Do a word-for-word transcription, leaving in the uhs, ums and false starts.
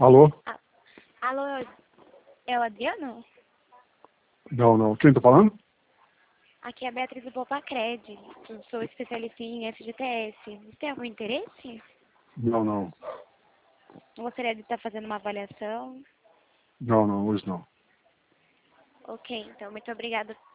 Alô? Ah, alô, é o Adriano? Não, não. Quem tá falando? Aqui é a Beatriz do Popacred. Eu sou especialista em F G T S. Você tem algum interesse? Não, não. Eu gostaria de estar fazendo uma avaliação. Não, não, hoje não. Ok, então, muito obrigada